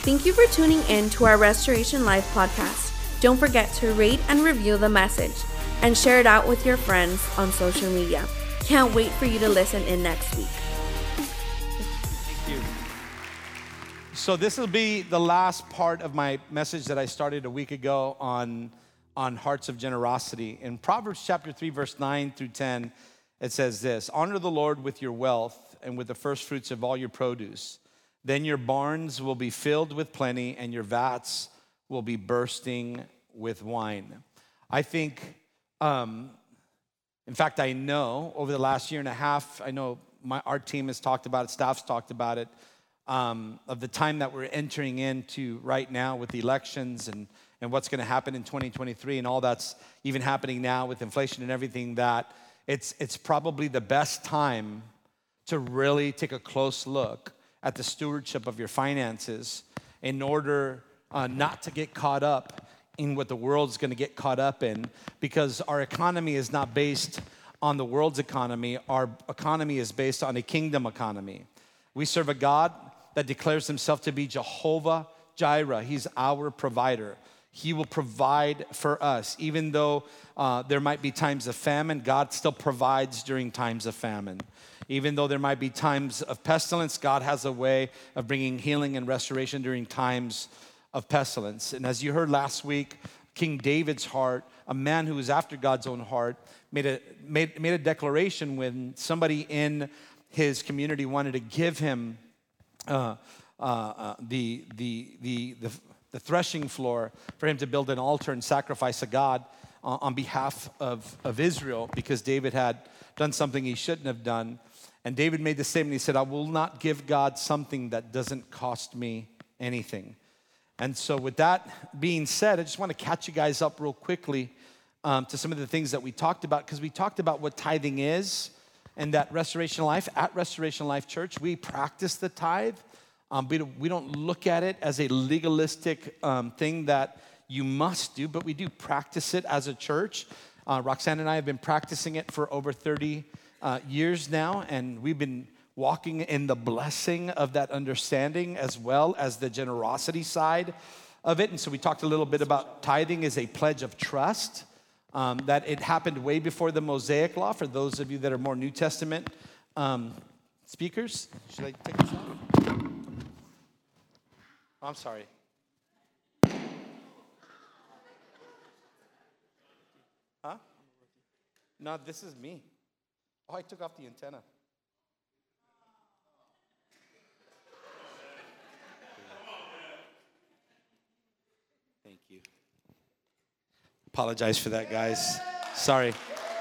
Thank you for tuning in to our Restoration Life podcast. Don't forget to rate and review the message and share it out with your friends on social media. Can't wait for you to listen in next week. Thank you. So this will be the last part of my message that I started a week ago on hearts of generosity. In Proverbs chapter 3, verse 9 through 10, it says this: honor the Lord with your wealth and with the first fruits of all your produce. Then your barns will be filled with plenty and your vats will be bursting with wine. I think, in fact, I know over the last year and a half, I know our team has talked about it, staff's talked about it, of the time that we're entering into right now with the elections and what's going to happen in 2023 and all that's even happening now with inflation and everything, that it's probably the best time to really take a close look at the stewardship of your finances in order not to get caught up in what the world's going to get caught up in, because our economy is not based on the world's economy. Our economy is based on a kingdom economy. We serve a God that declares himself to be Jehovah Jireh. He's our provider. He will provide for us. Even though there might be times of famine, God still provides during times of famine. Even though there might be times of pestilence, God has a way of bringing healing and restoration during times of pestilence. And as you heard last week, King David's heart, a man who was after God's own heart, made a declaration when somebody in his community wanted to give him the threshing floor for him to build an altar and sacrifice to God on behalf of Israel, because David had done something he shouldn't have done. And David made the statement, he said, I will not give God something that doesn't cost me anything. And so with that being said, I just want to catch you guys up real quickly to some of the things that we talked about, because we talked about what tithing is, and that Restoration Life, at Restoration Life Church, we practice the tithe. We don't look at it as a legalistic thing that you must do, but we do practice it as a church. Roxanne and I have been practicing it for over 30 years now, and we've been walking in the blessing of that understanding as well as the generosity side of it. And so we talked a little bit about tithing as a pledge of trust, that it happened way before the Mosaic Law. For those of you that are more New Testament speakers, should I take this off? Oh, I'm sorry. Huh? No, this is me. Oh, I took off the antenna. Thank you. Apologize for that, guys. Sorry.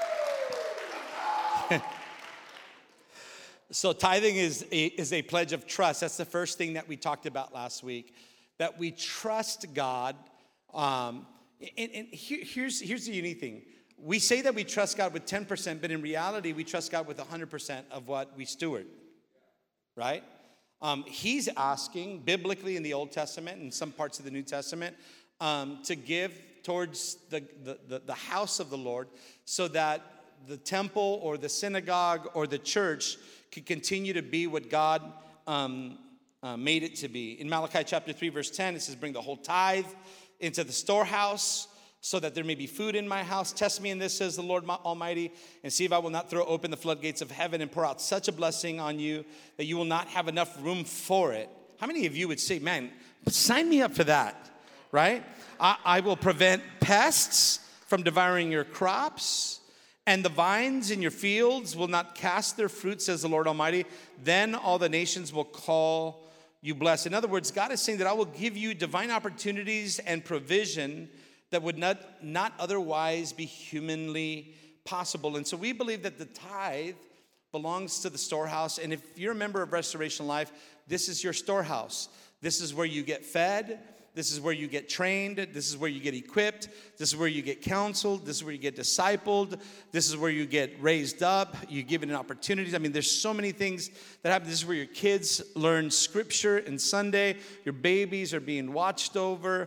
So tithing is a pledge of trust. That's the first thing that we talked about last week, that we trust God. And here's the unique thing. We say that we trust God with 10%, but in reality, we trust God with 100% of what we steward, right? He's asking, biblically in the Old Testament and some parts of the New Testament, to give towards the house of the Lord, so that the temple or the synagogue or the church could continue to be what God made it to be. In Malachi chapter 3, verse 10, it says, bring the whole tithe into the storehouse, so that there may be food in my house. Test me in this, says the Lord Almighty, and see if I will not throw open the floodgates of heaven and pour out such a blessing on you that you will not have enough room for it. How many of you would say, man, sign me up for that, right? I will prevent pests from devouring your crops, and the vines in your fields will not cast their fruit, says the Lord Almighty. Then all the nations will call you blessed. In other words, God is saying that I will give you divine opportunities and provision that would not otherwise be humanly possible. And so we believe that the tithe belongs to the storehouse. And if you're a member of Restoration Life, this is your storehouse. This is where you get fed. This is where you get trained. This is where you get equipped. This is where you get counseled. This is where you get discipled. This is where you get raised up. You're given opportunities. I mean, there's so many things that happen. This is where your kids learn scripture and Sunday. Your babies are being watched over.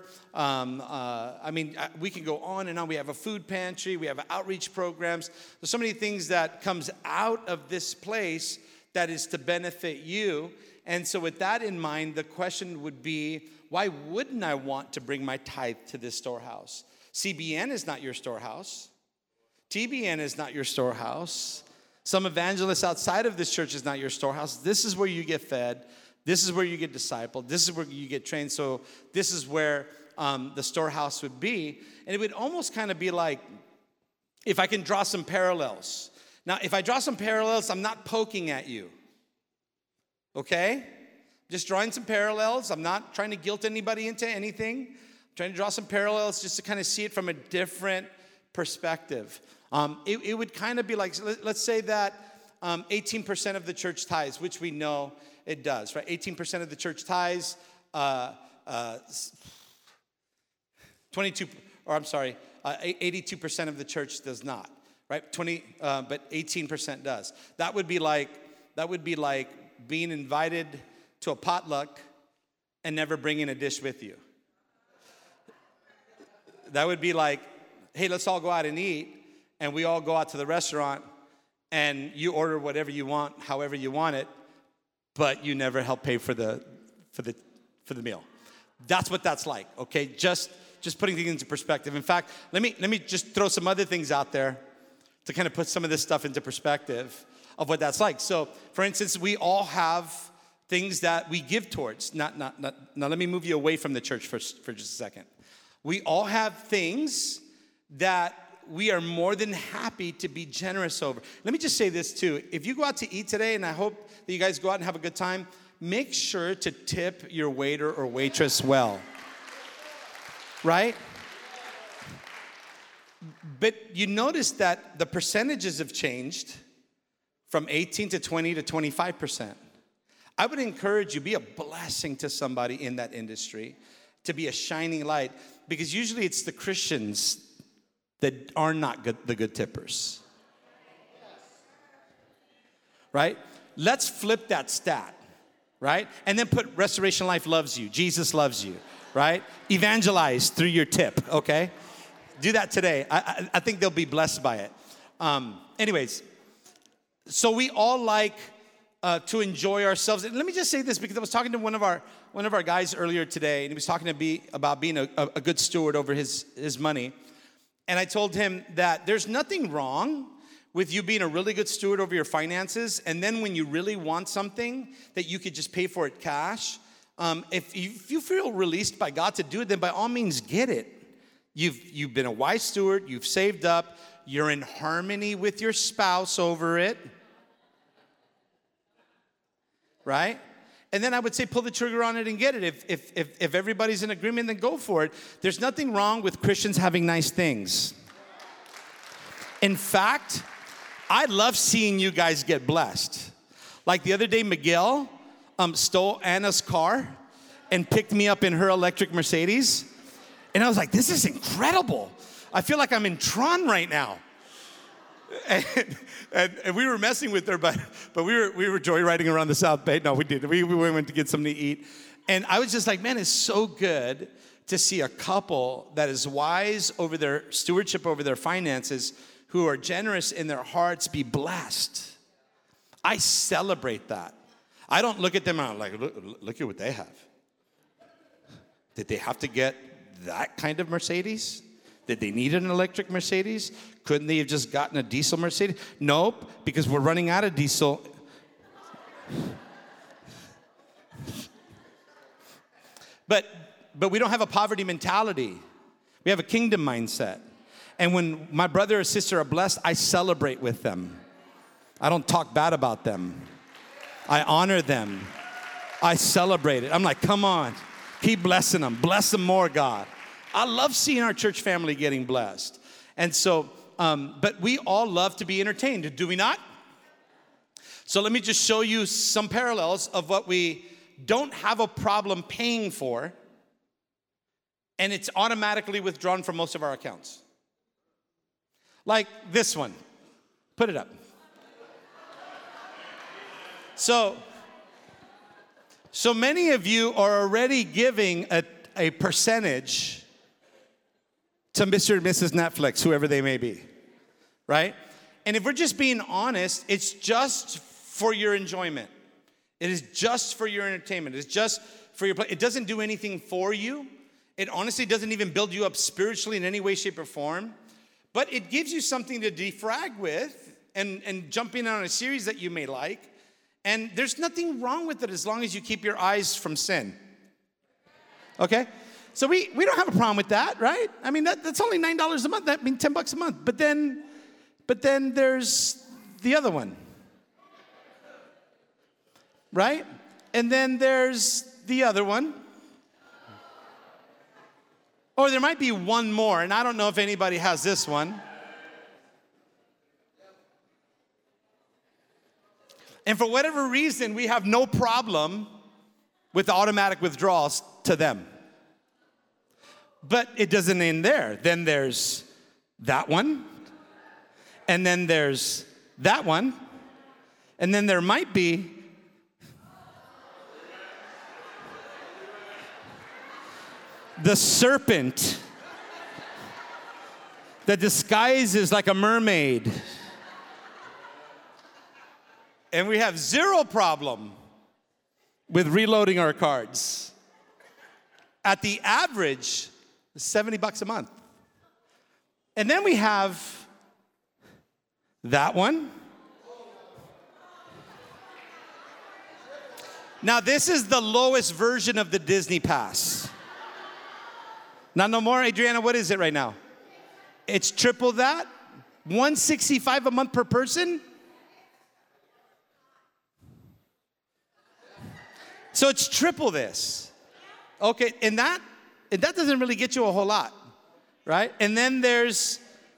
We can go on and on. We have a food pantry. We have outreach programs. There's so many things that comes out of this place that is to benefit you. And so with that in mind, the question would be, why wouldn't I want to bring my tithe to this storehouse? CBN is not your storehouse. TBN is not your storehouse. Some evangelists outside of this church is not your storehouse. This is where you get fed. This is where you get discipled. This is where you get trained. So this is where the storehouse would be. And it would almost kind of be like, if I can draw some parallels. Now, if I draw some parallels, I'm not poking at you. Okay? Just drawing some parallels. I'm not trying to guilt anybody into anything. I'm trying to draw some parallels just to kind of see it from a different perspective. It would kind of be like, let's say that 18% of the church tithes, which we know it does, right? 18% of the church tithes, 82% of the church does not, right? But 18% does. That would be like being invited to a potluck and never bringing a dish with you. That would be like, hey, let's all go out and eat, and we all go out to the restaurant, and you order whatever you want, however you want it, but you never help pay for the meal. That's what that's like. Okay, just putting things into perspective. In fact, let me just throw some other things out there to kind of put some of this stuff into perspective of what that's like. So, for instance, we all have things that we give towards. Now, let me move you away from the church for just a second. We all have things that we are more than happy to be generous over. Let me just say this too. If you go out to eat today, and I hope that you guys go out and have a good time, make sure to tip your waiter or waitress well. Right? But you notice that the percentages have changed from 18 to 20 to 25%. I would encourage you, be a blessing to somebody in that industry, to be a shining light, because usually it's the Christians that are not the good tippers. Right? Let's flip that stat, right? And then put Restoration Life loves you. Jesus loves you, right? Evangelize through your tip, okay? Do that today. I think they'll be blessed by it. Anyways, so we all like to enjoy ourselves. And let me just say this, because I was talking to one of our guys earlier today, and he was talking to me about being a good steward over his money. And I told him that there's nothing wrong with you being a really good steward over your finances, and then when you really want something that you could just pay for it cash, if you feel released by God to do it, then by all means get it. You've been a wise steward, you've saved up, you're in harmony with your spouse over it, right? And then I would say pull the trigger on it and get it. If everybody's in agreement, then go for it. There's nothing wrong with Christians having nice things. In fact, I love seeing you guys get blessed. Like the other day, Miguel stole Anna's car and picked me up in her electric Mercedes. And I was like, this is incredible. I feel like I'm in Tron right now. And we were messing with her, but we were joyriding around the South Bay. No, we didn't. We went to get something to eat. And I was just like, man, it's so good to see a couple that is wise over their stewardship over their finances, who are generous in their hearts, be blessed. I celebrate that. I don't look at them and I'm like, look at what they have. Did they have to get that kind of Mercedes? Did they need an electric Mercedes? Couldn't they have just gotten a diesel Mercedes? Nope, because we're running out of diesel. But we don't have a poverty mentality. We have a kingdom mindset. And when my brother or sister are blessed, I celebrate with them. I don't talk bad about them. I honor them. I celebrate it. I'm like, come on, keep blessing them. Bless them more, God. I love seeing our church family getting blessed. And so, but we all love to be entertained, do we not? So let me just show you some parallels of what we don't have a problem paying for, and it's automatically withdrawn from most of our accounts. Like this one. Put it up. So many of you are already giving a percentage to Mr. and Mrs. Netflix, whoever they may be, right? And if we're just being honest, it's just for your enjoyment. It is just for your entertainment. It's just for your play. It doesn't do anything for you. It honestly doesn't even build you up spiritually in any way, shape, or form. But it gives you something to defrag with and jump in on a series that you may like. And there's nothing wrong with it as long as you keep your eyes from sin. Okay? So we don't have a problem with that, right? I mean, that's only $9 a month. That means $10 a month. But then there's the other one. Right? And then there's the other one. Or there might be one more, and I don't know if anybody has this one. And for whatever reason, we have no problem with automatic withdrawals to them. But it doesn't end there. Then there's that one. And then there's that one. And then there might be the serpent that disguises like a mermaid. And we have zero problem with reloading our cards. At the average, $70 a month. And then we have that one. Now this is the lowest version of the Disney Pass. Not no more, Adriana, what is it right now? It's triple that? $165 a month per person? So it's triple this. Okay, and that doesn't really get you a whole lot, right? And then there's,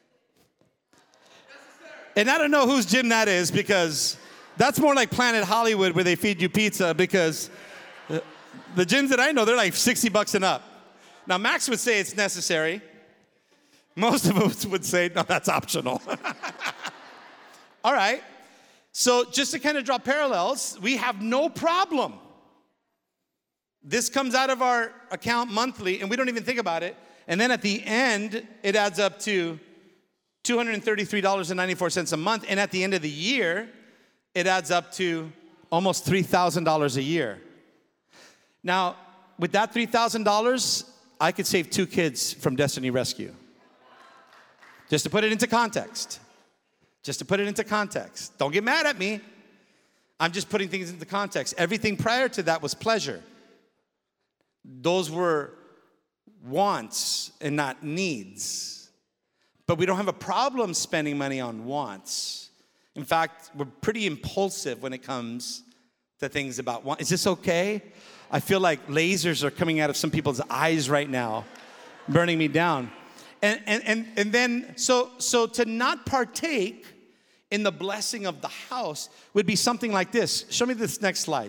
and I don't know whose gym that is because that's more like Planet Hollywood where they feed you pizza because the gyms that I know, they're like $60 and up. Now, Max would say it's necessary. Most of us would say, no, that's optional. All right. So just to kind of draw parallels, we have no problem. This comes out of our account monthly, and we don't even think about it. And then at the end, it adds up to $233.94 a month. And at the end of the year, it adds up to almost $3,000 a year. Now, with that $3,000, I could save 2 kids from Destiny Rescue. Just to put it into context. Just to put it into context. Don't get mad at me. I'm just putting things into context. Everything prior to that was pleasure. Those were wants and not needs. But we don't have a problem spending money on wants. In fact, we're pretty impulsive when it comes to things about want. Is this okay? I feel like lasers are coming out of some people's eyes right now, burning me down. And then, so to not partake in the blessing of the house would be something like this. Show me this next slide.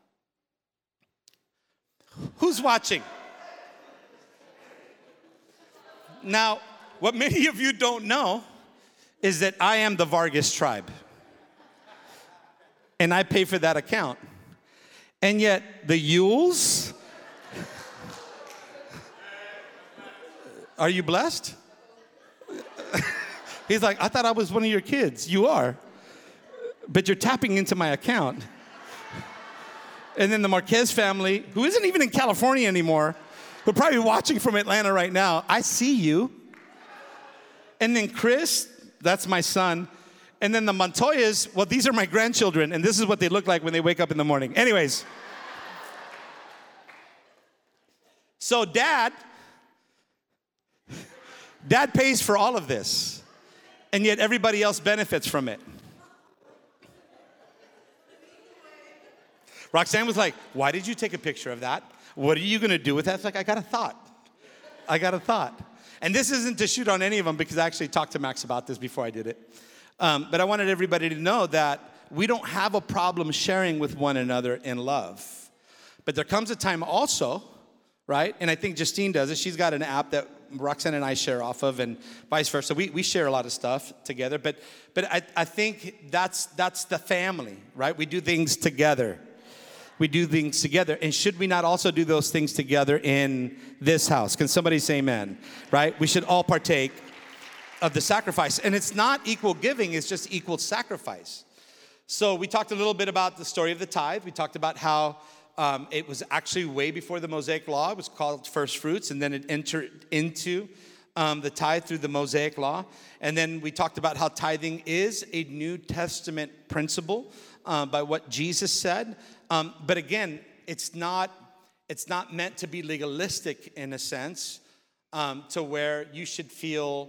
Who's watching? Now, what many of you don't know is that I am the Vargas tribe. And I pay for that account. And yet, the Yules, are you blessed? He's like, I thought I was one of your kids. You are. But you're tapping into my account. And then the Marquez family, who isn't even in California anymore, who are probably watching from Atlanta right now, I see you. And then Chris, that's my son. And then the Montoyas, well, these are my grandchildren, and this is what they look like when they wake up in the morning. Anyways. So dad pays for all of this, and yet everybody else benefits from it. Roxanne was like, why did you take a picture of that? What are you going to do with that? It's like, I got a thought. And this isn't to shoot on any of them because I actually talked to Max about this before I did it. But I wanted everybody to know that we don't have a problem sharing with one another in love. But there comes a time also, right? And I think Justine does it. She's got an app that Roxanne and I share off of and vice versa. We share a lot of stuff together. But I think that's the family, right? We do things together. And should we not also do those things together in this house? Can somebody say amen? Right? We should all partake of the sacrifice. And it's not equal giving, it's just equal sacrifice. So we talked a little bit about the story of the tithe. We talked about how it was actually way before the Mosaic Law. It was called first fruits, and then it entered into the tithe through the Mosaic Law. And then we talked about how tithing is a New Testament principle by what Jesus said. But again, it's not meant to be legalistic in a sense, to where you should feel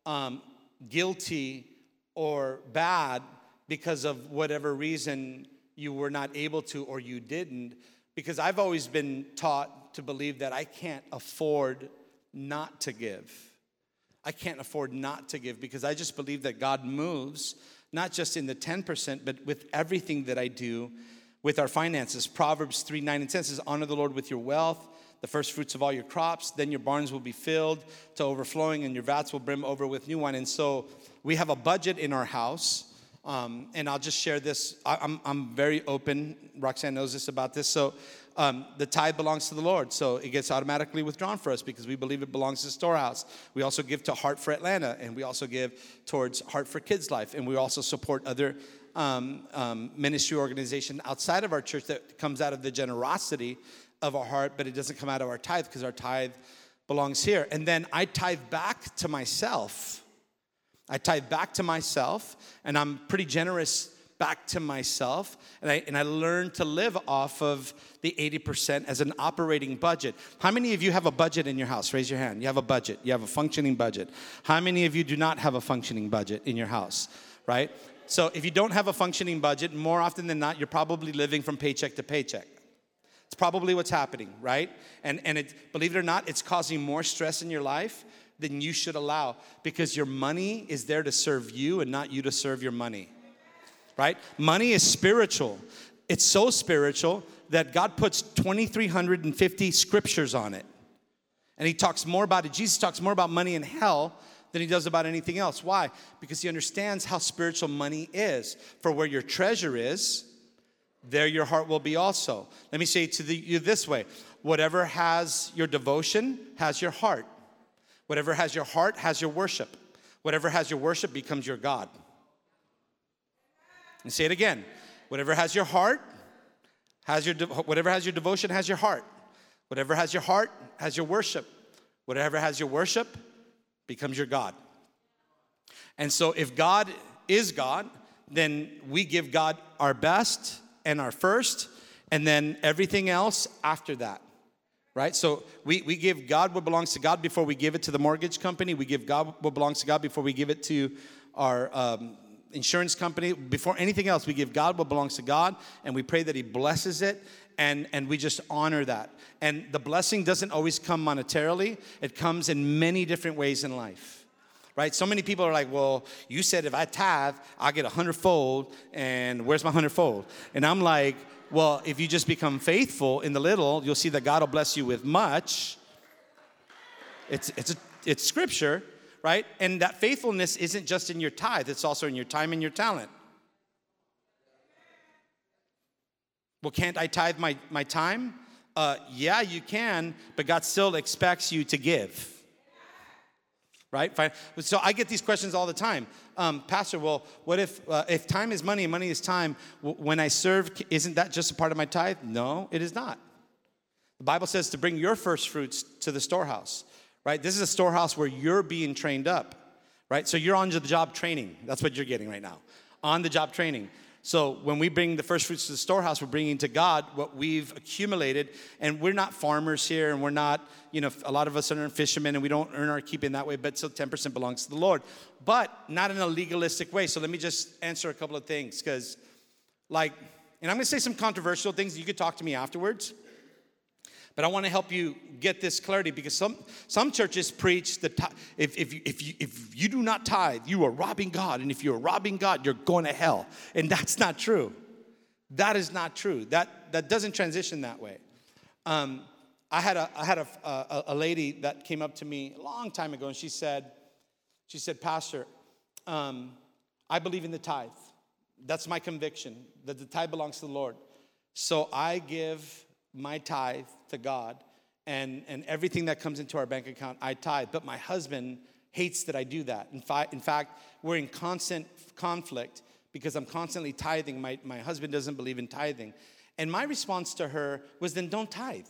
guilty or bad because of whatever reason you were not able to or you didn't. Because I've always been taught to believe that I can't afford not to give. I can't afford not to give because I just believe that God moves, not just in the 10%, but with everything that I do with our finances. Proverbs 3:9-10 says, honor the Lord with your wealth, the first fruits of all your crops. Then your barns will be filled to overflowing and your vats will brim over with new wine. And so we have a budget in our house. And I'll just share this. I'm very open. Roxanne knows this about this. So the tithe belongs to the Lord. So it gets automatically withdrawn for us because we believe it belongs to the storehouse. We also give to Heart for Atlanta. And we also give towards Heart for Kids Life. And we also support other ministry organization outside of our church that comes out of the generosity of our heart. But it doesn't come out of our tithe because our tithe belongs here. And then I tithe back to myself. I tithe back to myself, and I'm pretty generous back to myself, and I learn to live off of the 80% as an operating budget. How many of you have a budget in your house? Raise your hand. You have a budget. You have a functioning budget. How many of you do not have a functioning budget in your house, right? So if you don't have a functioning budget, more often than not, you're probably living from paycheck to paycheck. It's probably what's happening, right? And it, believe it or not, it's causing more stress in your life than you should allow, because your money is there to serve you and not you to serve your money, right? Money is spiritual. It's so spiritual that God puts 2,350 scriptures on it. And he talks more about it. Jesus talks more about money in hell than he does about anything else. Why? Because he understands how spiritual money is. For where your treasure is, there your heart will be also. Let me say it to you this way. Whatever has your devotion has your heart. Whatever has your heart has your worship. Whatever has your worship becomes your God. And say it again. Whatever has your heart has your whatever has your devotion has your heart. Whatever has your heart has your worship. Whatever has your worship becomes your God. And so if God is God, then we give God our best and our first, and then everything else after that. Right? So we give God what belongs to God before we give it to the mortgage company. We give God what belongs to God before we give it to our insurance company. Before anything else, we give God what belongs to God, and we pray that he blesses it, and we just honor that. And the blessing doesn't always come monetarily. It comes in many different ways in life. Right? So many people are like, well, you said if I tithe, I'll get 100-fold, and where's my 100-fold? And I'm like, well, if you just become faithful in the little, you'll see that God will bless you with much. It's scripture, right? And that faithfulness isn't just in your tithe. It's also in your time and your talent. Well, can't I tithe my time? Yeah, you can, but God still expects you to give. Right? Fine. So I get these questions all the time. Pastor, well, what if time is money and money is time, when I serve, isn't that just a part of my tithe? No, it is not. The Bible says to bring your first fruits to the storehouse, right? This is a storehouse where you're being trained up, right? So you're on the job training. That's what you're getting right now, on the job training. So when we bring the first fruits to the storehouse, we're bringing to God what we've accumulated. And we're not farmers here, and we're not, a lot of us are fishermen, and we don't earn our keep in that way, but so 10% belongs to the Lord. But not in a legalistic way. So let me just answer a couple of things, because and I'm going to say some controversial things. You could talk to me afterwards. But I want to help you get this clarity, because some churches preach that if you do not tithe, you are robbing God. And if you're robbing God, you're going to hell. And that's not true. That is not true. That doesn't transition that way. I had a lady that came up to me a long time ago, and she said, Pastor, I believe in the tithe. That's my conviction, that the tithe belongs to the Lord. So I give my tithe to God, and everything that comes into our bank account, I tithe. But my husband hates that I do that. In fact, we're in constant conflict because I'm constantly tithing. My husband doesn't believe in tithing. And my response to her was, then don't tithe.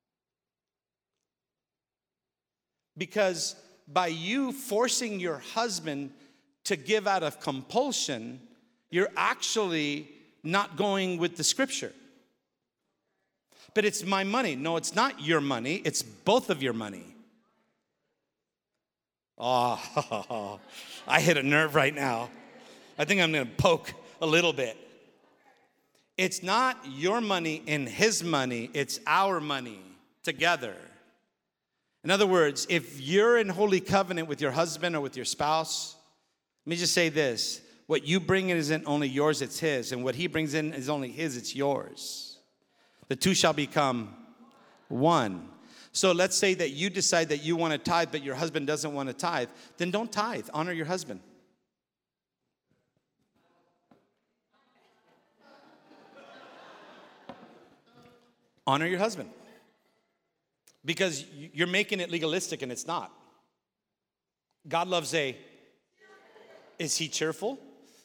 Because by you forcing your husband to give out of compulsion, you're actually not going with the scripture. But it's my money. No, it's not your money. It's both of your money. Oh, I hit a nerve right now. I think I'm going to poke a little bit. It's not your money and his money. It's our money together. In other words, if you're in holy covenant with your husband or with your spouse, let me just say this. What you bring in isn't only yours, it's his. And what he brings in is only his, it's yours. The two shall become one. So let's say that you decide that you want to tithe, but your husband doesn't want to tithe. Then don't tithe. Honor your husband. Honor your husband. Because you're making it legalistic and it's not. God loves is he cheerful?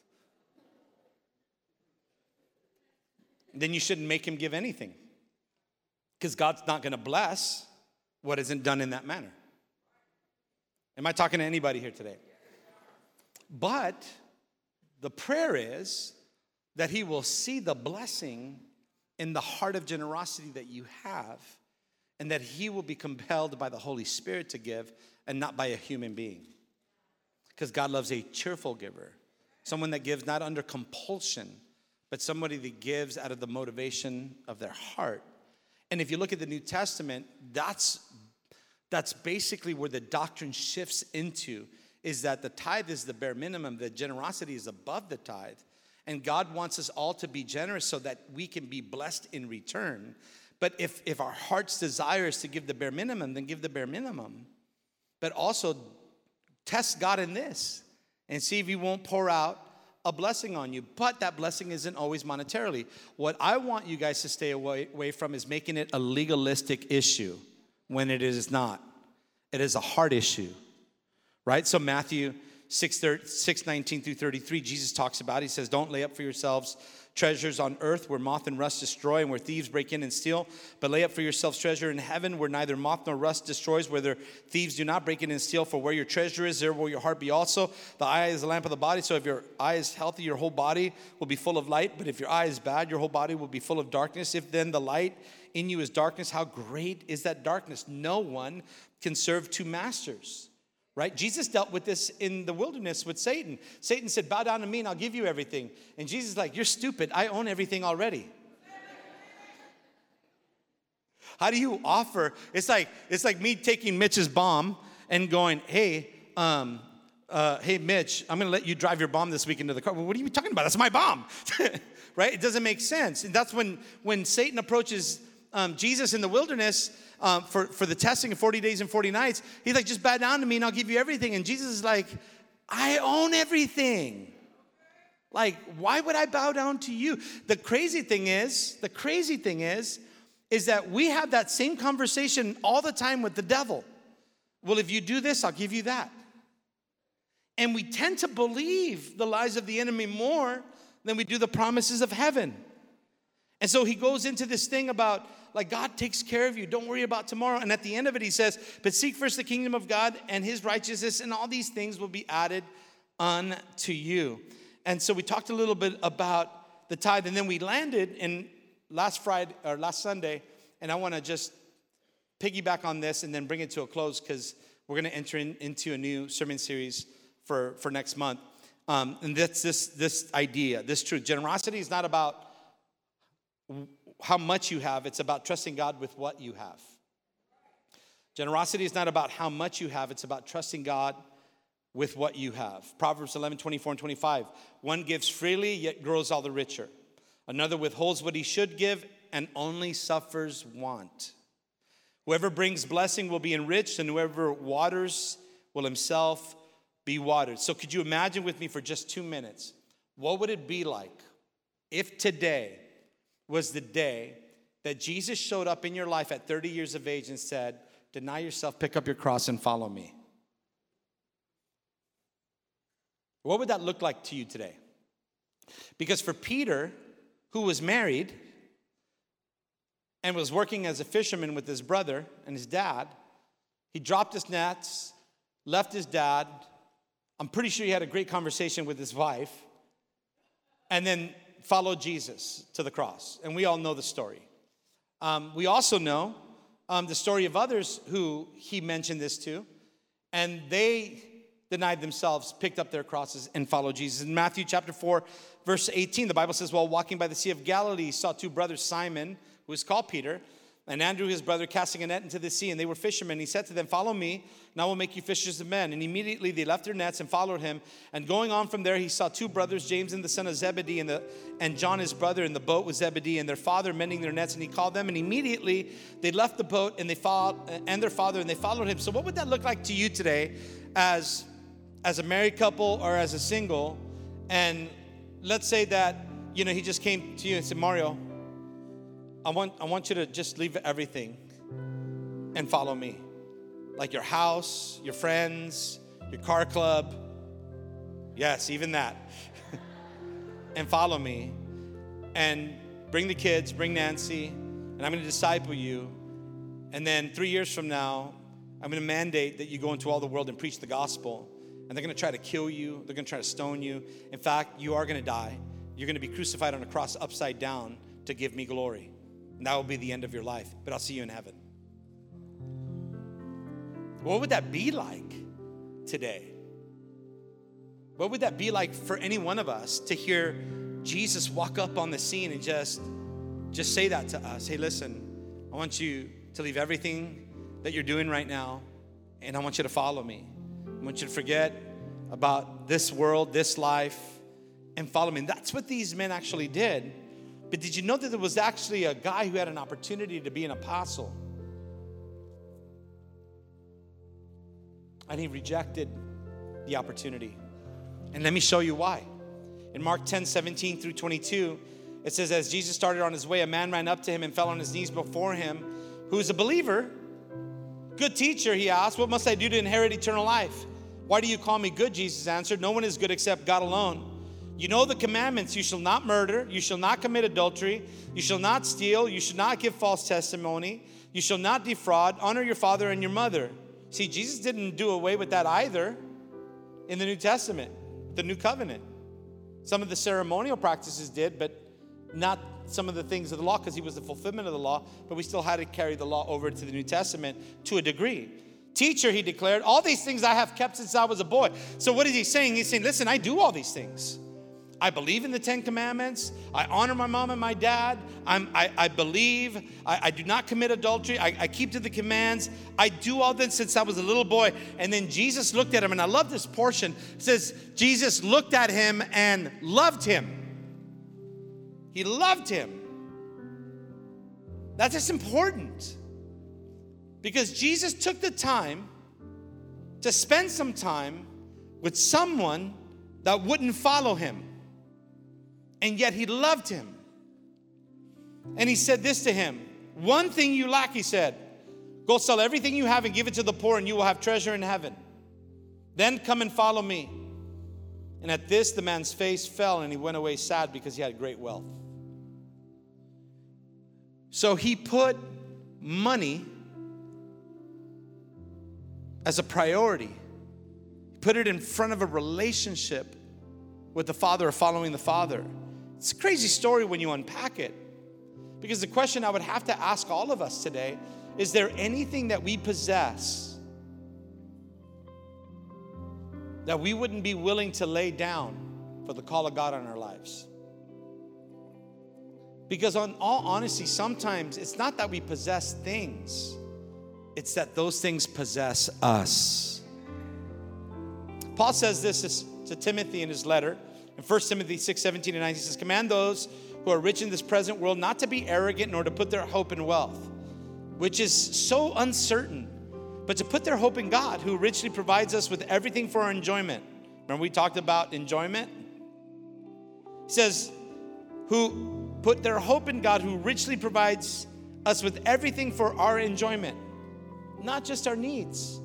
Then you shouldn't make him give anything. Because God's not going to bless what isn't done in that manner. Am I talking to anybody here today? But the prayer is that he will see the blessing in the heart of generosity that you have, and that he will be compelled by the Holy Spirit to give and not by a human being. Because God loves a cheerful giver, someone that gives not under compulsion, but somebody that gives out of the motivation of their heart. And if you look at the New Testament, that's basically where the doctrine shifts into, is that the tithe is the bare minimum, the generosity is above the tithe. And God wants us all to be generous so that we can be blessed in return. But if our heart's desire is to give the bare minimum, then give the bare minimum. But also test God in this and see if he won't pour out a blessing on you. But that blessing isn't always monetarily. What I want you guys to stay away from is making it a legalistic issue when it is not. It is a heart issue, right? So Matthew 6:19 through 33, Jesus talks about, he says, don't lay up for yourselves treasures on earth where moth and rust destroy and where thieves break in and steal, but lay up for yourselves treasure in heaven where neither moth nor rust destroys, where their thieves do not break in and steal. For where your treasure is, there will your heart be also. The eye is the lamp of the body, so if your eye is healthy, your whole body will be full of light. But if your eye is bad, your whole body will be full of darkness. If then the light in you is darkness, how great is that darkness? No one can serve two masters. Right? Jesus dealt with this in the wilderness with Satan. Satan said, bow down to me and I'll give you everything. And Jesus is like, you're stupid. I own everything already. How do you offer? It's like me taking Mitch's bomb and going, hey, Mitch, I'm going to let you drive your bomb this week into the car. Well, what are you talking about? That's my bomb. Right? It doesn't make sense. And that's when Satan approaches Jesus in the wilderness, for the testing of 40 days and 40 nights, he's like, just bow down to me and I'll give you everything. And Jesus is like, I own everything. Like, why would I bow down to you? The crazy thing is that we have that same conversation all the time with the devil. Well, if you do this, I'll give you that. And we tend to believe the lies of the enemy more than we do the promises of heaven. And so he goes into this thing about, like, God takes care of you. Don't worry about tomorrow. And at the end of it, he says, but seek first the kingdom of God and his righteousness, and all these things will be added unto you. And so we talked a little bit about the tithe, and then we landed in last Sunday, and I want to just piggyback on this and then bring it to a close, because we're going to enter into a new sermon series for next month. And that's this idea, this truth. Generosity is not about how much you have, it's about trusting God with what you have. Generosity is not about how much you have, it's about trusting God with what you have. Proverbs 11:24-25. One gives freely, yet grows all the richer. Another withholds what he should give and only suffers want. Whoever brings blessing will be enriched, and whoever waters will himself be watered. So could you imagine with me for just 2 minutes, what would it be like if today was the day that Jesus showed up in your life at 30 years of age and said, deny yourself, pick up your cross, and follow me? What would that look like to you today? Because for Peter, who was married and was working as a fisherman with his brother and his dad, he dropped his nets, left his dad. I'm pretty sure he had a great conversation with his wife, and then followed Jesus to the cross. And we all know the story. We also know the story of others who he mentioned this to, and they denied themselves, picked up their crosses, and followed Jesus. In Matthew chapter 4, verse 18, the Bible says, while walking by the Sea of Galilee, he saw two brothers, Simon, who is called Peter, and Andrew, his brother, casting a net into the sea, and they were fishermen. He said to them, follow me, and I will make you fishers of men. And immediately they left their nets and followed him. And going on from there, he saw two brothers, James and the son of Zebedee, and John his brother, in the boat with Zebedee, and their father mending their nets. And he called them, and immediately they left the boat and their father, and they followed him. So what would that look like to you today as a married couple or as a single? And let's say that, he just came to you and said, Mario, I want you to just leave everything and follow me. Like your house, your friends, your car club. Yes, even that. And follow me. And bring the kids, bring Nancy, and I'm going to disciple you. And then 3 years from now, I'm going to mandate that you go into all the world and preach the gospel. And they're going to try to kill you. They're going to try to stone you. In fact, you are going to die. You're going to be crucified on a cross upside down to give me glory. And that will be the end of your life. But I'll see you in heaven. What would that be like today? What would that be like for any one of us to hear Jesus walk up on the scene and just say that to us? Hey, listen, I want you to leave everything that you're doing right now, and I want you to follow me. I want you to forget about this world, this life, and follow me. And that's what these men actually did. But did you know that there was actually a guy who had an opportunity to be an apostle? And he rejected the opportunity. And let me show you why. In Mark 10:17 through 22, it says, as Jesus started on his way, a man ran up to him and fell on his knees before him, who is a believer. Good teacher, he asked, what must I do to inherit eternal life? Why do you call me good? Jesus answered, no one is good except God alone. You know the commandments. You shall not murder. You shall not commit adultery. You shall not steal. You shall not give false testimony. You shall not defraud. Honor your father and your mother. See, Jesus didn't do away with that either in the New Testament, the New Covenant. Some of the ceremonial practices did, but not some of the things of the law, because he was the fulfillment of the law, but we still had to carry the law over to the New Testament to a degree. Teacher, he declared, all these things I have kept since I was a boy. So what is he saying? He's saying, listen, I do all these things. I believe in the 10 Commandments. I honor my mom and my dad. I believe. I do not commit adultery. I keep to the commands. I do all this since I was a little boy. And then Jesus looked at him, and I love this portion. It says, Jesus looked at him and loved him. He loved him. That's just important. Because Jesus took the time to spend some time with someone that wouldn't follow him. And yet he loved him. And he said this to him. One thing you lack, he said. Go sell everything you have and give it to the poor, and you will have treasure in heaven. Then come and follow me. And at this, the man's face fell, and he went away sad because he had great wealth. So he put money as a priority. He put it in front of a relationship with the Father, or following the Father. It's a crazy story when you unpack it. Because the question I would have to ask all of us today, is there anything that we possess that we wouldn't be willing to lay down for the call of God on our lives? Because in all honesty, sometimes it's not that we possess things, it's that those things possess us. Paul says this to Timothy in his letter. In 1 Timothy 6:17 and 19, he says, command those who are rich in this present world not to be arrogant, nor to put their hope in wealth, which is so uncertain, but to put their hope in God, who richly provides us with everything for our enjoyment. Remember we talked about enjoyment? He says, who put their hope in God, who richly provides us with everything for our enjoyment, not just our needs.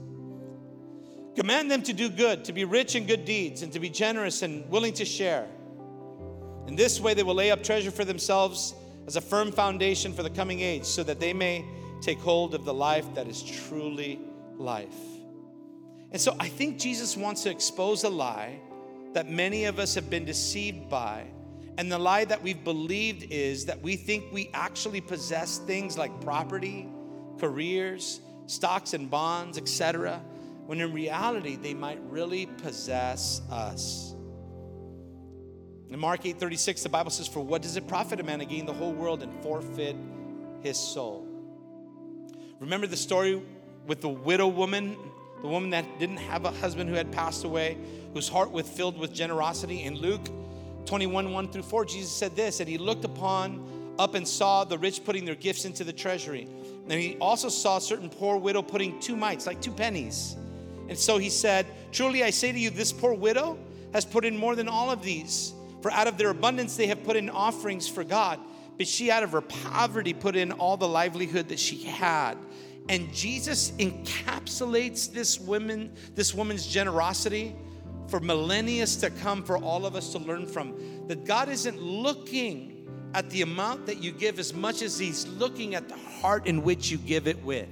Command them to do good, to be rich in good deeds, and to be generous and willing to share. In this way, they will lay up treasure for themselves as a firm foundation for the coming age, so that they may take hold of the life that is truly life. And so I think Jesus wants to expose a lie that many of us have been deceived by. And the lie that we've believed is that we think we actually possess things like property, careers, stocks and bonds, etc., when in reality, they might really possess us. In Mark 8:36, the Bible says, "For what does it profit a man to gain the whole world and forfeit his soul?" Remember the story with the widow woman, the woman that didn't have a husband who had passed away, whose heart was filled with generosity? In Luke 21:1-4, Jesus said this, "And he looked up and saw the rich putting their gifts into the treasury. And he also saw a certain poor widow putting 2 mites, like 2 pennies. And so he said, 'Truly I say to you, this poor widow has put in more than all of these. For out of their abundance they have put in offerings for God. But she out of her poverty put in all the livelihood that she had.'" And Jesus encapsulates this woman's generosity for millennia to come, for all of us to learn from. That God isn't looking at the amount that you give as much as he's looking at the heart in which you give it with.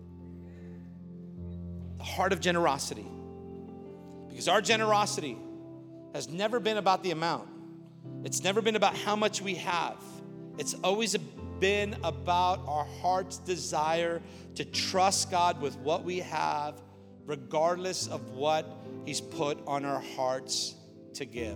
The heart of generosity. Because our generosity has never been about the amount. It's never been about how much we have. It's always been about our heart's desire to trust God with what we have, regardless of what he's put on our hearts to give.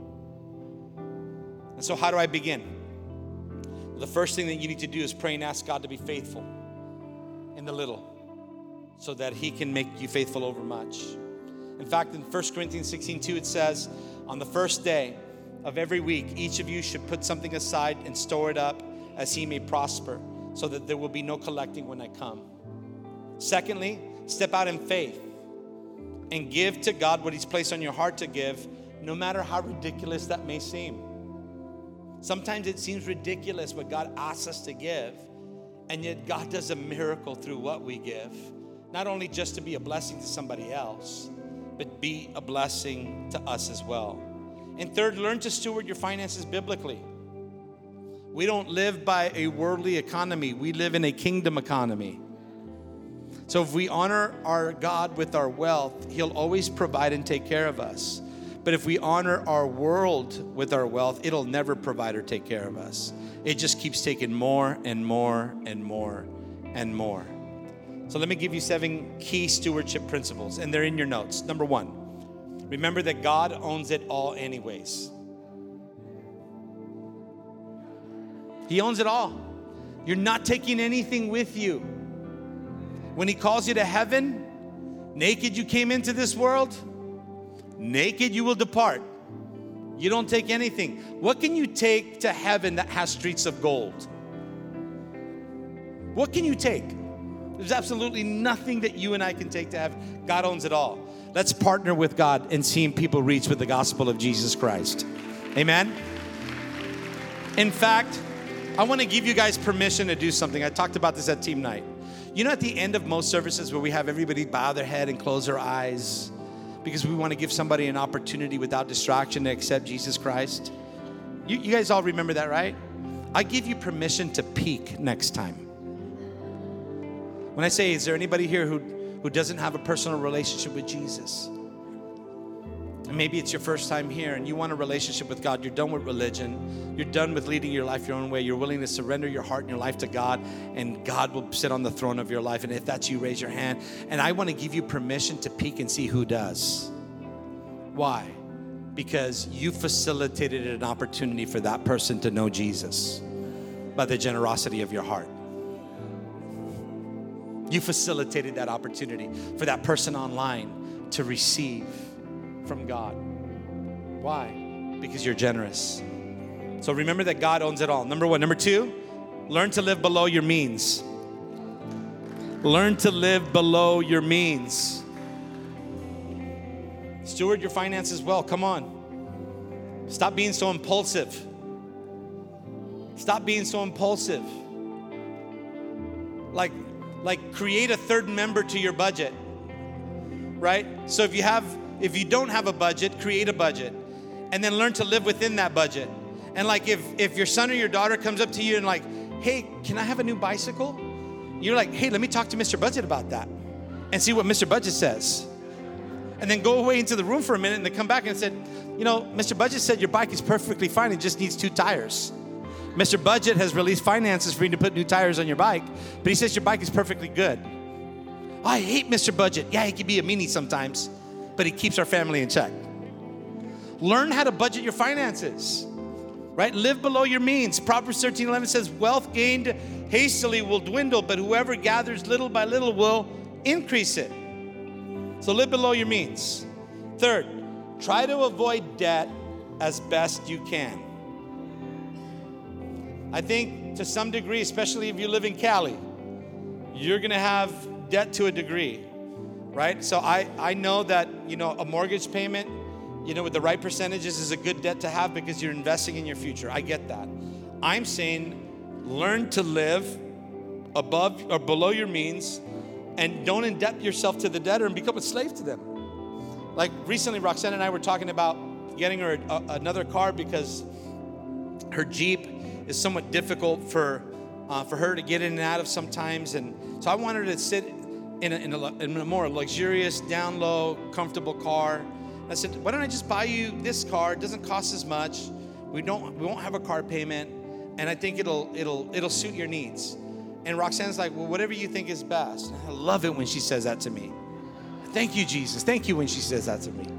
And so how do I begin? The first thing that you need to do is pray and ask God to be faithful in the little, so that he can make you faithful over much. In fact, in 1 Corinthians 16:2, it says, "On the first day of every week, each of you should put something aside and store it up as he may prosper, so that there will be no collecting when I come." Secondly, step out in faith and give to God what he's placed on your heart to give, no matter how ridiculous that may seem. Sometimes it seems ridiculous what God asks us to give, and yet God does a miracle through what we give. Not only just to be a blessing to somebody else, but be a blessing to us as well. And third, learn to steward your finances biblically. We don't live by a worldly economy. We live in a kingdom economy. So if we honor our God with our wealth, he'll always provide and take care of us. But if we honor our world with our wealth, it'll never provide or take care of us. It just keeps taking more and more and more and more. So let me give you 7 key stewardship principles, and they're in your notes. Number 1, remember that God owns it all anyways. He owns it all. You're not taking anything with you. When he calls you to heaven, naked you came into this world, naked you will depart. You don't take anything. What can you take to heaven that has streets of gold? What can you take? There's absolutely nothing that you and I can take to heaven. God owns it all. Let's partner with God in seeing people reach with the gospel of Jesus Christ. Amen? In fact, I want to give you guys permission to do something. I talked about this at team night. You know, at the end of most services where we have everybody bow their head and close their eyes because we want to give somebody an opportunity without distraction to accept Jesus Christ. You guys all remember that, right? I give you permission to peek next time. When I say, is there anybody here who doesn't have a personal relationship with Jesus? And maybe it's your first time here and you want a relationship with God. You're done with religion. You're done with leading your life your own way. You're willing to surrender your heart and your life to God, and God will sit on the throne of your life. And if that's you, raise your hand. And I want to give you permission to peek and see who does. Why? Because you facilitated an opportunity for that person to know Jesus by the generosity of your heart. You facilitated that opportunity for that person online to receive from God. Why? Because you're generous. So remember that God owns it all. Number 1. Number 2, learn to live below your means. Learn to live below your means. Steward your finances well. Come on. Stop being so impulsive. Stop being so impulsive. Like create a third member to your budget, right? So if you don't have a budget, create a budget, and then learn to live within that budget. And like if your son or your daughter comes up to you and like, hey, can I have a new bicycle? You're like, hey, let me talk to Mr. Budget about that and see what Mr. Budget says. And then go away into the room for a minute and then come back and said, you know, Mr. Budget said your bike is perfectly fine. It just needs 2 tires. Mr. Budget has released finances for you to put new tires on your bike, but he says your bike is perfectly good. Oh, I hate Mr. Budget. Yeah, he can be a meanie sometimes, but he keeps our family in check. Learn how to budget your finances, right? Live below your means. Proverbs 13:11 says, wealth gained hastily will dwindle, but whoever gathers little by little will increase it. So live below your means. Third, try to avoid debt as best you can. I think to some degree, especially if you live in Cali, you're gonna have debt to a degree, right? So I know that, you know, a mortgage payment, you know, with the right percentages is a good debt to have because you're investing in your future. I get that. I'm saying learn to live above or below your means and don't indebt yourself to the debtor and become a slave to them. Like recently, Roxanne and I were talking about getting her another car because her Jeep is somewhat difficult for her to get in and out of sometimes. And so I wanted her to sit in a more luxurious, down low, comfortable car. I said, why don't I just buy you this car? It doesn't cost as much. We won't have a car payment, and I think it'll suit your needs. And Roxanne's like, well, whatever you think is best. And I love it when she says that to me. Thank you, Jesus. Thank you when she says that to me.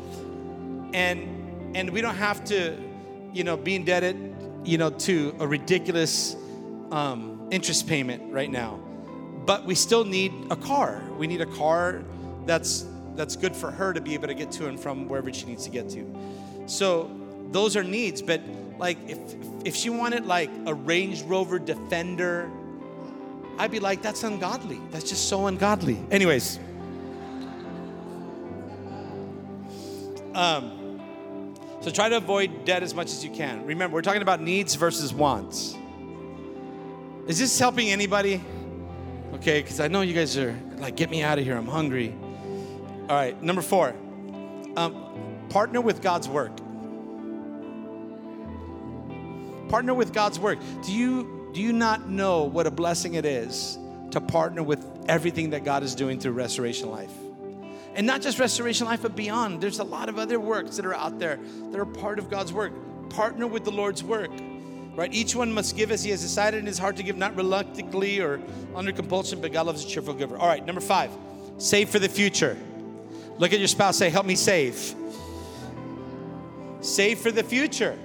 And we don't have to, you know, be indebted, you know, to a ridiculous interest payment right now. But we still need a car. We need a car that's good for her to be able to get to and from wherever she needs to get to. So those are needs. But like if she wanted like a Range Rover Defender, I'd be like, that's ungodly. That's just so ungodly. Anyways. So try to avoid debt as much as you can. Remember, we're talking about needs versus wants. Is this helping anybody? Okay, because I know you guys are like, get me out of here. I'm hungry. All right, number 4. Partner with God's work. Partner with God's work. Do you not know what a blessing it is to partner with everything that God is doing through Restoration Life? And not just Restoration Life, but beyond. There's a lot of other works that are out there that are part of God's work. Partner with the Lord's work, right? Each one must give as he has decided in his heart to give, not reluctantly or under compulsion, but God loves a cheerful giver. All right, number 5, save for the future. Look at your spouse, say, help me save. Save for the future.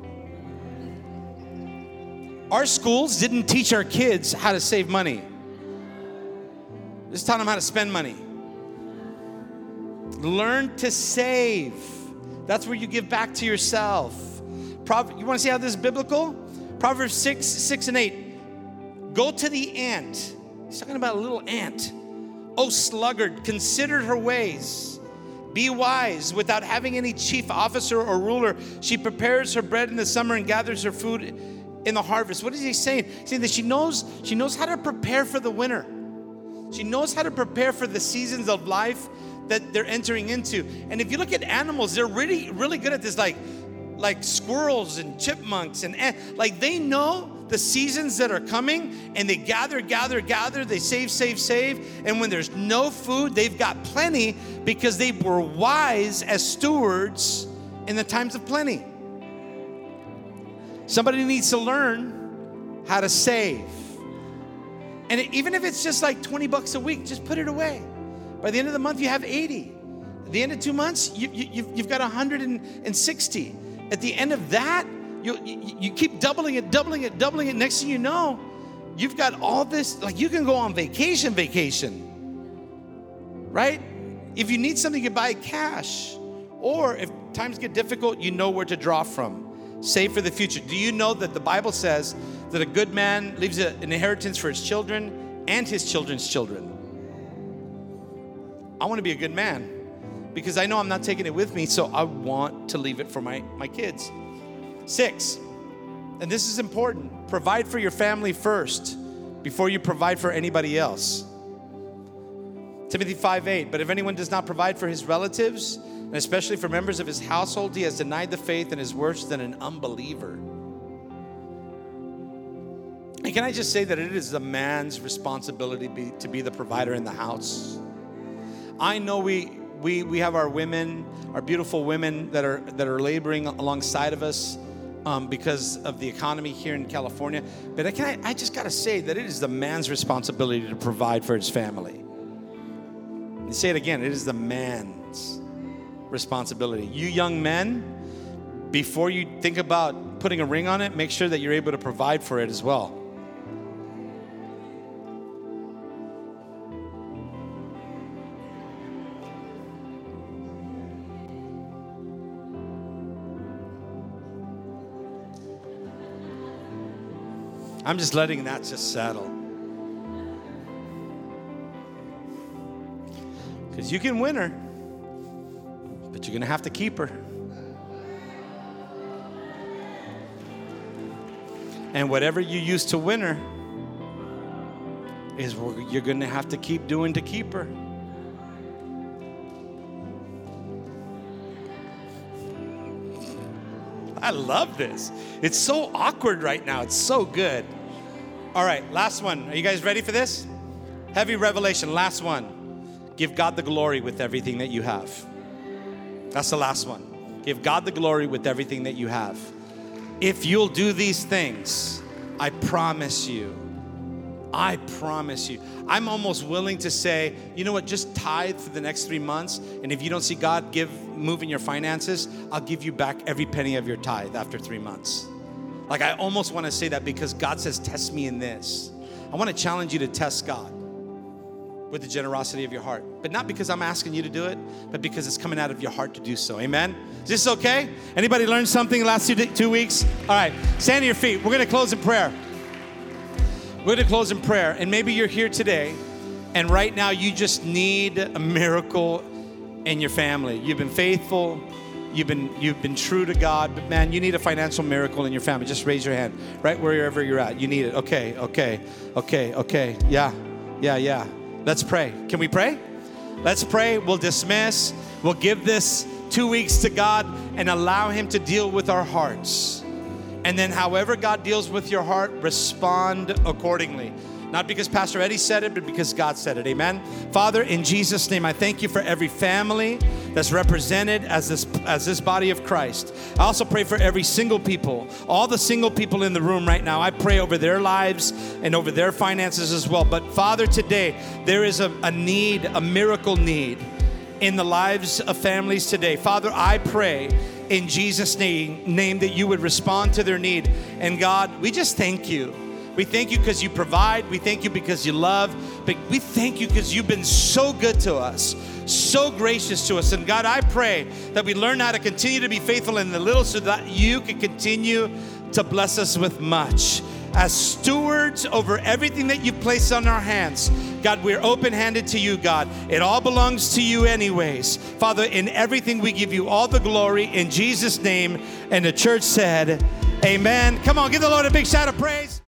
Our schools didn't teach our kids how to save money. Just taught them how to spend money. Learn to save. That's where you give back to yourself. You want to see how this is biblical? Proverbs 6:6-8. Go to the ant. He's talking about a little ant. O sluggard, consider her ways. Be wise. Without having any chief officer or ruler, she prepares her bread in the summer and gathers her food in the harvest. What is he saying? He's saying that she knows how to prepare for the winter. She knows how to prepare for the seasons of life that they're entering into. And if you look at animals, they're really, really good at this, like squirrels and chipmunks and like they know the seasons that are coming, and they gather, they save. And when there's no food, they've got plenty because they were wise as stewards in the times of plenty. Somebody needs to learn how to save. And even if it's just like $20 a week, just put it away. By the end of the month, you have 80. At the end of 2 months, you've got 160. At the end of that, you keep doubling it. Next thing you know, you've got all this, like you can go on vacation, right? If you need something, you buy cash. Or if times get difficult, you know where to draw from. Save for the future. Do you know that the Bible says that a good man leaves an inheritance for his children and his children's children? I want to be a good man because I know I'm not taking it with me, so I want to leave it for my kids. 6, and this is important, provide for your family first before you provide for anybody else. Timothy 5:8, but if anyone does not provide for his relatives, and especially for members of his household, he has denied the faith and is worse than an unbeliever. And can I just say that it is the man's responsibility to be the provider in the house? I know we have our women, our beautiful women that are laboring alongside of us because of the economy here in California. But I just got to say that it is the man's responsibility to provide for his family. And say it again, it is the man's responsibility. You young men, before you think about putting a ring on it, make sure that you're able to provide for it as well. I'm just letting that just settle. Because you can win her, but you're going to have to keep her. And whatever you used to win her is what you're going to have to keep doing to keep her. I love this. It's so awkward right now. It's so good. All right, last one. Are you guys ready for this? Heavy revelation. Last one. Give God the glory with everything that you have. That's the last one. Give God the glory with everything that you have. If you'll do these things, I promise you, I'm almost willing to say, you know what, just tithe for the next 3 months. And if you don't see God move in your finances, I'll give you back every penny of your tithe after 3 months. Like I almost want to say that because God says, test me in this. I want to challenge you to test God with the generosity of your heart. But not because I'm asking you to do it, but because it's coming out of your heart to do so. Amen? Is this okay? Anybody learned something the last 2 weeks? All right, stand to your feet. We're going to close in prayer. We're going to close in prayer. And maybe you're here today, and right now you just need a miracle in your family. You've been faithful. You've been true to God. But man, you need a financial miracle in your family. Just raise your hand right wherever you're at. You need it. Okay. Yeah. Let's pray. Can we pray? Let's pray. We'll dismiss. We'll give this 2 weeks to God and allow Him to deal with our hearts. And then however God deals with your heart, respond accordingly. Not because Pastor Eddie said it, but because God said it. Amen. Father, in Jesus' name, I thank you for every family that's represented as this body of Christ. I also pray for every single people, all the single people in the room right now. I pray over their lives and over their finances as well. But Father, today, there is a need, a miracle need in the lives of families today. Father, I pray in Jesus' name that you would respond to their need. And God, we just thank you. We thank you because you provide. We thank you because you love. But we thank you because you've been so good to us, so gracious to us. And God, I pray that we learn how to continue to be faithful in the little so that you can continue to bless us with much. As stewards over everything that you've placed on our hands, God, we're open-handed to you, God. It all belongs to you anyways. Father, in everything we give you all the glory in Jesus' name. And the church said, amen. Come on, give the Lord a big shout of praise.